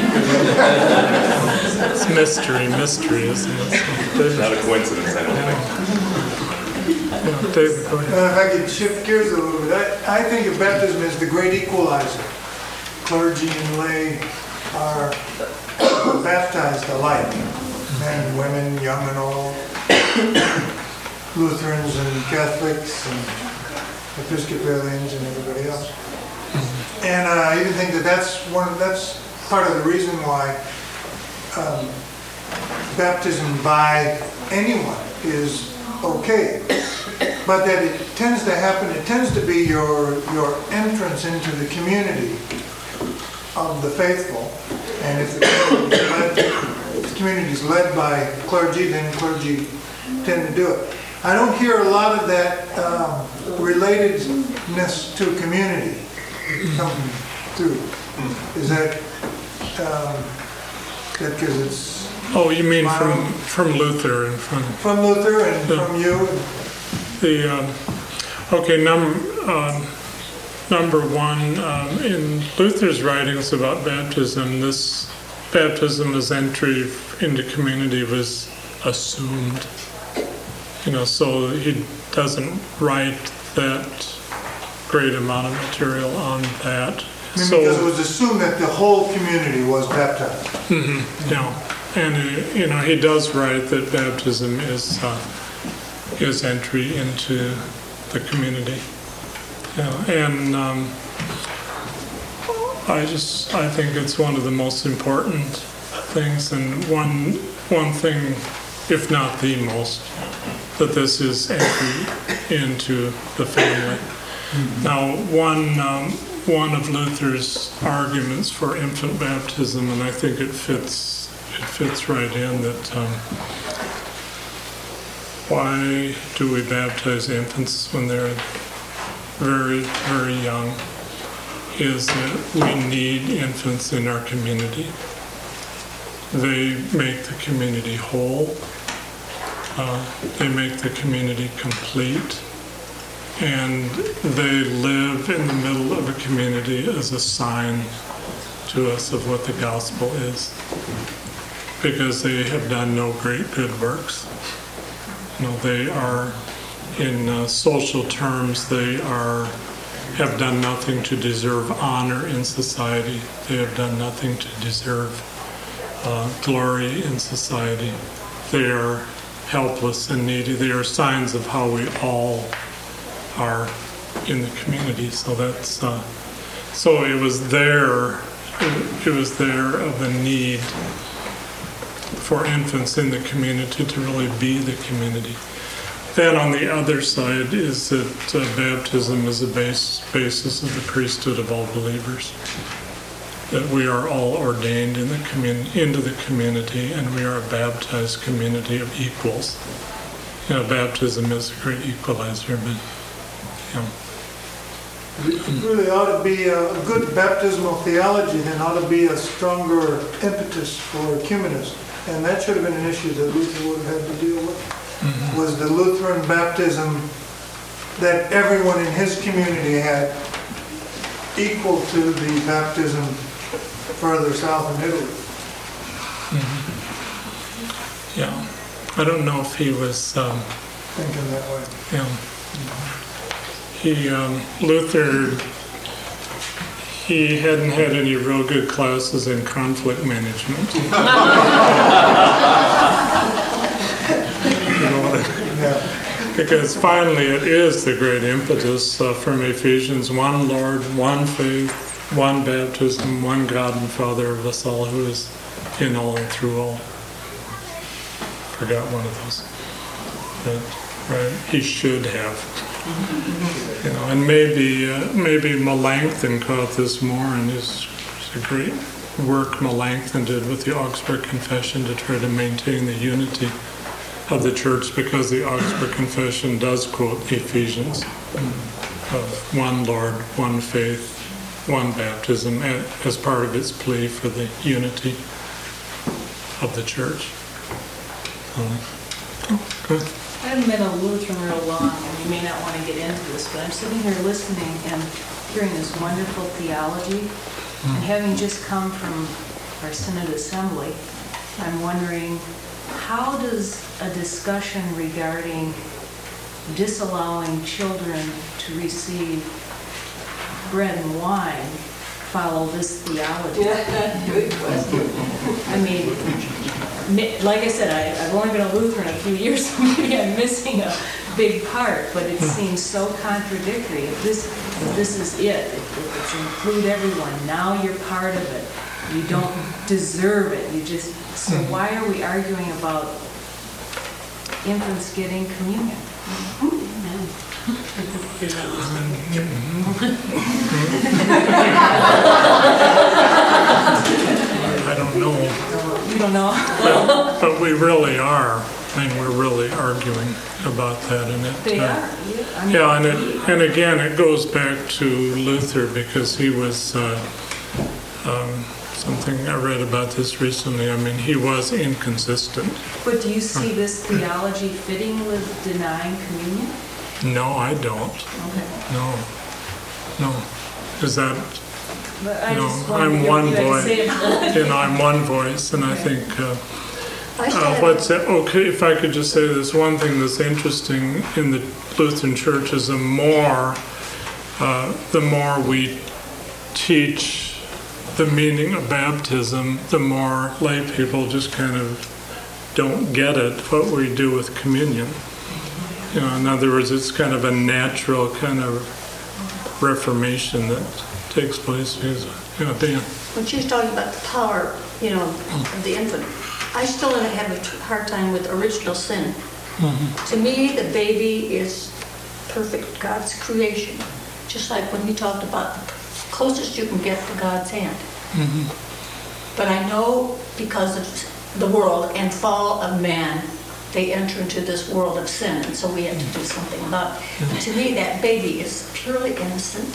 It's mystery, mystery, isn't it? It's not a coincidence, I don't think. Yeah, David, go ahead. Uh, if I could shift gears a little bit, I, I think of baptism as the great equalizer. Clergy and lay are baptized alike, men and women, young and old, Lutherans and Catholics and Episcopalians and everybody else. And uh, I even think that that's one. That's part of the reason why um, baptism by anyone is okay. But that it tends to happen, it tends to be your your entrance into the community of the faithful. And if the community is led, if the community is led by clergy, then clergy tend to do it. I don't hear a lot of that um, relatedness to community coming through. Is that um, that because it's... Oh, you mean from, from Luther and from... From Luther and the, from you? The, um, okay, num, um, number one, um, in Luther's writings about baptism, this baptism as entry into community was assumed. You know, so he doesn't write that great amount of material on that. I mean, so, because it was assumed that the whole community was baptized. Mm-hmm, yeah. And, uh, you know, he does write that baptism is uh, is entry into the community. Yeah, and um, I just, I think it's one of the most important things, and one one thing, if not the most, that this is entry into the family. Mm-hmm. Now, one um, one of Luther's arguments for infant baptism, and I think it fits it fits right in, that um, why do we baptize infants when they're very, very young, is that we need infants in our community. They make the community whole. Uh, they make the community complete. And they live in the middle of a community as a sign to us of what the gospel is, because they have done no great good works. You know, they are, in uh, social terms, they are have done nothing to deserve honor in society. They have done nothing to deserve uh, glory in society. They are helpless and needy. They are signs of how we all are in the community. So that's uh, so it was there. It, it was there of a need for infants in the community to really be the community. Then on the other side is that uh, baptism is the base, basis of the priesthood of all believers. That we are all ordained in the commun- into the community, and we are a baptized community of equals. You know, baptism is a great equalizer, but you know. It really ought to be a good baptismal theology, then ought to be a stronger impetus for ecumenism. And that should have been an issue that Luther would have had to deal with. Mm-hmm. Was the Lutheran baptism that everyone in his community had equal to the baptism further south in Italy? Mm-hmm. Yeah. I don't know if he was... Um, thinking that way. Yeah. Mm-hmm. He, um, Luther, he hadn't had any real good classes in conflict management. Yeah. Because finally, it is the great impetus uh, from Ephesians, one Lord, one faith, one baptism, one God and Father of us all, who is in all and through all. Forgot one of those. But, right, he should have. You know, and maybe uh, maybe Melanchthon caught this more in his, his great work Melanchthon did with the Augsburg Confession to try to maintain the unity of the church, because the Augsburg Confession does quote Ephesians of one Lord, one faith, one baptism as part of its plea for the unity of the church. Oh, good. I haven't been a Lutheran real long, and you may not want to get into this, but I'm sitting here listening and hearing this wonderful theology, mm. and having just come from our Synod Assembly, I'm wondering, how does a discussion regarding disallowing children to receive bread and wine follow this theology? Yeah, good question. I mean, like I said, I, I've only been a Lutheran a few years, so maybe I'm missing a big part, but it seems so contradictory. If this, if this is it, if, if it's include everyone, now you're part of it. You don't deserve it. You just, so why are we arguing about infants getting communion? I don't know. You don't know? But, but we really are. I mean, we're really arguing about that, and it. They uh, are. Yeah, I mean, yeah, and it, and again, it goes back to Luther, because he was uh, um, something I read about this recently. I mean, he was inconsistent. But do you see this theology fitting with denying communion? No, I don't. Okay. No, no. Is that? But I No, just wondered I'm if one you had to voice. say it. You know, I'm one voice, and I think. Uh, I still Uh, have- what's that? Okay, if I could just say this, one thing that's interesting in the Lutheran Church is the more, uh, the more we teach the meaning of baptism, the more lay people just kind of don't get it, what we do with communion. You know, in other words, it's kind of a natural kind of reformation that takes place. Because, you know, Dan. When she was talking about the power, you know, of the infant, I still have a tr- hard time with original sin. Mm-hmm. To me, the baby is perfect, God's creation. Just like when you talked about the closest you can get to God's hand. Mm-hmm. But I know because of the world and fall of man, they enter into this world of sin, and so we have to do something about it. Mm-hmm. To me, that baby is purely innocent,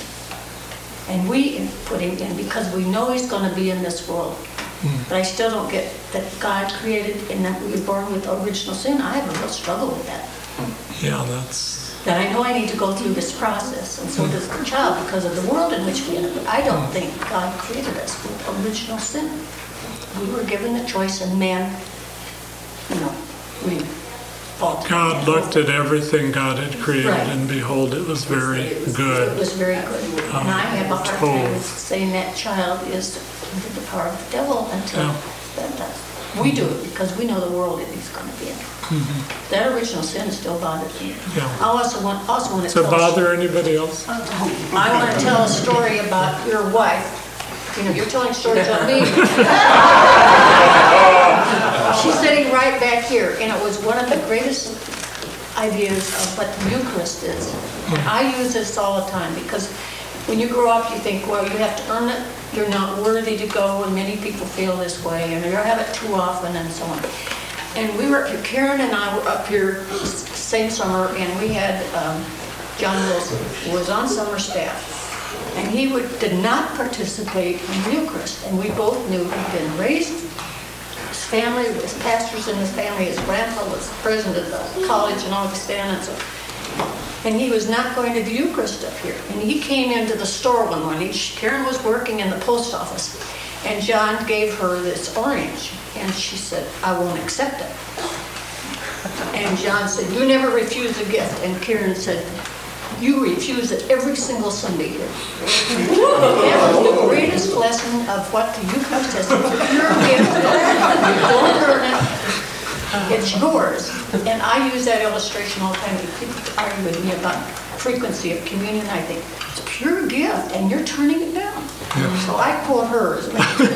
and we put him in because we know he's going to be in this world. Mm. But I still don't get that God created and that we were born with original sin. I have a real struggle with that. Yeah, that's. That I know I need to go through this process, and so does the child, because of the world in which we live. I don't think God created us with original sin. We were given the choice, and man, you know, we faulted. God looked at everything God had created, Right. and behold, it was very It was- good. It was very good. And I have a hard time Tov. with saying that child is under the power of the devil until Yeah. that, that's, we do it because we know the world that he's going to be in. That original sin still bothers me. Yeah. I also want, also want to Does it tell. bother anybody else? I want to tell a story about your wife. You know, you're telling stories on me. She's sitting right back here, and it was one of the greatest ideas of what the Eucharist is. And I use this all the time because when you grow up, you think, well, you have to earn it. You're not worthy to go, and many people feel this way, and you have it too often, and so on. And we were up here, Karen and I were up here s- same summer, and we had um, John Wilson, who was on summer staff. And he would, did not participate in the Eucharist. And we both knew he'd been raised, his family, his pastors in his family, his grandpa was president of the college in Augustana, and so. And he was not going to the Eucharist up here. And he came into the store one morning. Karen was working in the post office. And John gave her this orange. And she said, I won't accept it. And John said, you never refuse a gift. And Karen said, you refuse it every single Sunday here. That was the greatest lesson of what the Eucharist is. It's a pure gift. You don't earn it. It's yours. And I use that illustration all the time. People argue with me about frequency of communion. I think it's a pure gift, and you're turning it down. So I quote hers.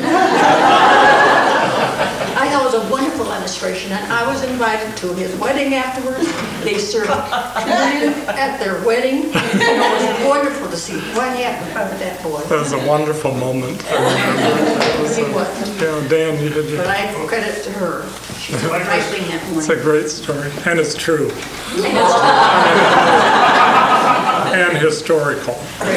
I thought it was a wonderful illustration, and I was invited to his wedding afterwards. They served communion at their wedding. And it was wonderful to see what happened with that boy. That was a wonderful moment. I remember. It was, uh, yeah, Dan, you did your... But I credit to her. She took my thing that morning. It's a great story, and it's true. And historical.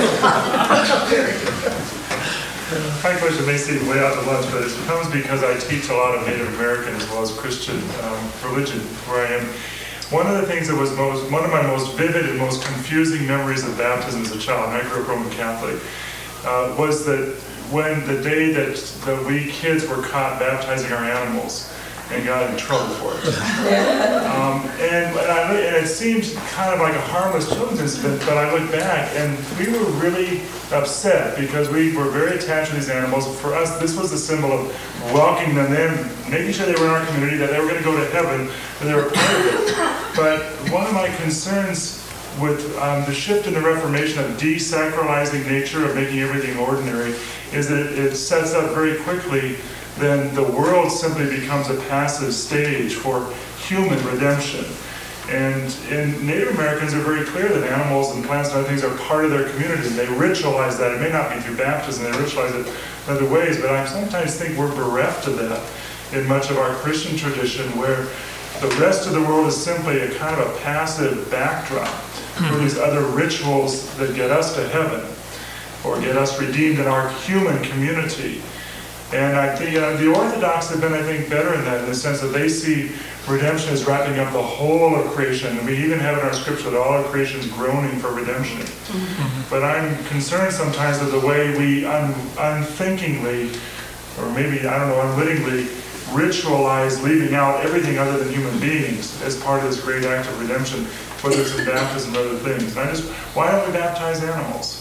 My question may seem way out to lunch, but it comes because I teach a lot of Native American as well as Christian um, religion where I am. One of the things that was most, one of my most vivid and most confusing memories of baptism as a child, and I grew up Roman Catholic, uh, was that when the day that, that we kids were caught baptizing our animals and got in trouble for it. um, and, and, I, and it seemed kind of like a harmless children's incident, but I look back and we were really upset because we were very attached to these animals. For us, this was a symbol of welcoming them in, making sure they were in our community, that they were going to go to heaven, that they were part of it. But one of my concerns with um, the shift in the Reformation of desacralizing nature, of making everything ordinary, is that it, it sets up very quickly then the world simply becomes a passive stage for human redemption. And, and Native Americans are very clear that animals and plants and other things are part of their community. They ritualize that. It may not be through baptism, they ritualize it in other ways, but I sometimes think we're bereft of that in much of our Christian tradition, where the rest of the world is simply a kind of a passive backdrop for these other rituals that get us to heaven or get us redeemed in our human community. And I think uh, the Orthodox have been, I think, better in that, in the sense that they see redemption as wrapping up the whole of creation. And we even have in our scripture that all of creation is groaning for redemption. Mm-hmm. But I'm concerned sometimes of the way we un- unthinkingly, or maybe, I don't know, unwittingly, ritualize leaving out everything other than human beings as part of this great act of redemption, whether it's in baptism or other things. And I just, why don't we baptize animals?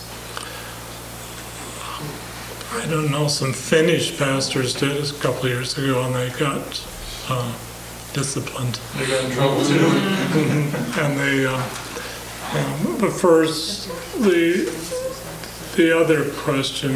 I don't know, some Finnish pastors did a couple of years ago, and they got uh, disciplined. They got in trouble too. And they, uh, um, but first, the, the other question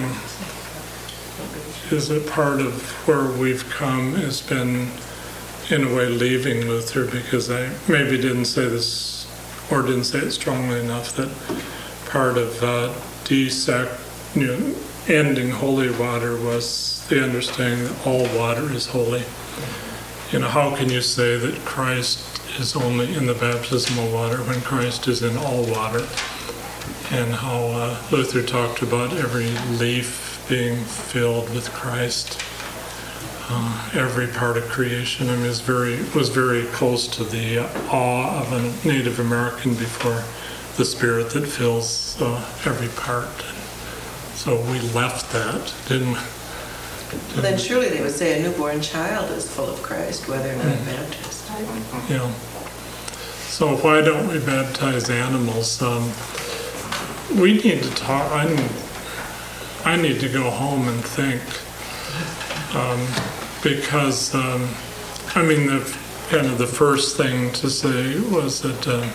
is that part of where we've come has been, in a way, leaving Luther, because I maybe didn't say this, or didn't say it strongly enough, that part of uh, desac, you know, ending holy water was the understanding that all water is holy. You know, how can you say that Christ is only in the baptismal water when Christ is in all water? And how uh, Luther talked about every leaf being filled with Christ, uh, every part of creation. I mean, it's very, was very close to the uh, awe of a Native American before the Spirit that fills uh, every part. So we left that, didn't we? Well, then surely they would say a newborn child is full of Christ, whether or not mm-hmm. baptized. Yeah. So why don't we baptize animals? Um, we need to talk. I need, I need to go home and think, um, because um, I mean, the kind of the first thing to say was that uh,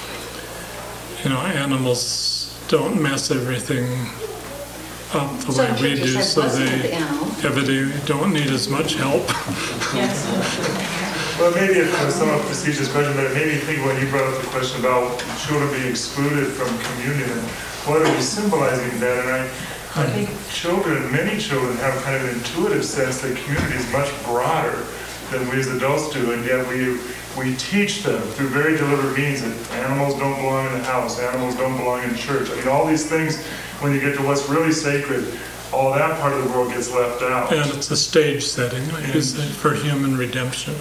you know, animals don't mess everything up the so way we do, so they the they don't need as much help. Yes. Well, maybe it was somewhat facetious question, but it made me think when you brought up the question about children being excluded from communion and what are we symbolizing that? And I, I think children, many children have kind of an intuitive sense that community is much broader than we as adults do, and yet we we teach them through very deliberate means that animals don't belong in the house, animals don't belong in church. I mean, all these things, when you get to what's really sacred, all that part of the world gets left out. And it's a stage setting, like you said, for human redemption.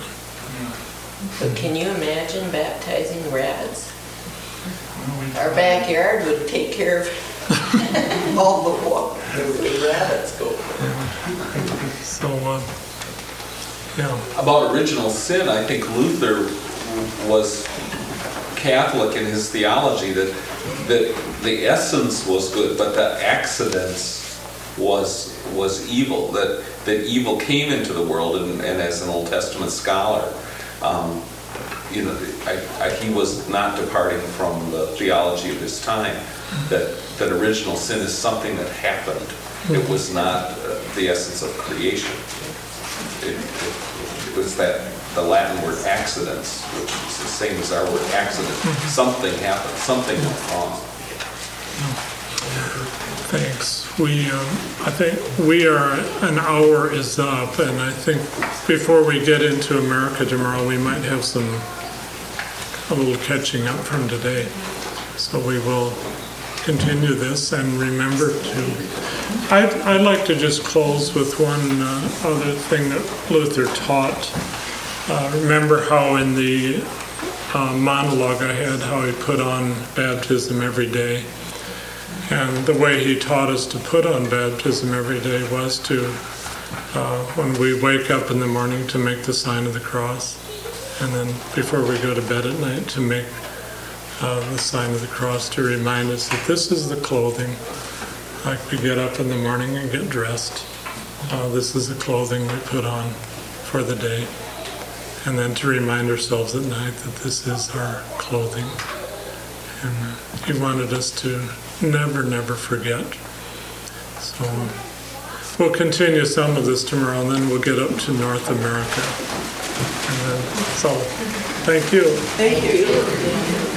So can you imagine baptizing rabbits? Our backyard would take care of all the water where the rabbits go. So, uh, yeah. About original sin, I think Luther was Catholic in his theology that that the essence was good, but the accidents was was evil. That that evil came into the world, and, and as an Old Testament scholar, um, you know, I, I, he was not departing from the theology of his time, that, that original sin is something that happened. It was not uh, the essence of creation. It, it, it was that, the Latin word accidents, which is the same as our word accident. Something happened, something went wrong. Thanks. We, um, I think we are, an hour is up, and I think before we get into America tomorrow, we might have some, a little catching up from today. So we will continue this, and remember to, I'd, I'd like to just close with one uh, other thing that Luther taught. Uh, remember how in the uh, monologue I had, how he put on baptism every day. And the way he taught us to put on baptism every day was to, uh, when we wake up in the morning, to make the sign of the cross. And then before we go to bed at night, to make uh, the sign of the cross, to remind us that this is the clothing. Like we get up in the morning and get dressed. Uh, this is the clothing we put on for the day. And then to remind ourselves at night that this is our clothing. And uh, he wanted us to never, never forget. So we'll continue some of this tomorrow, and then we'll get up to North America. And then, so, thank you. Thank you.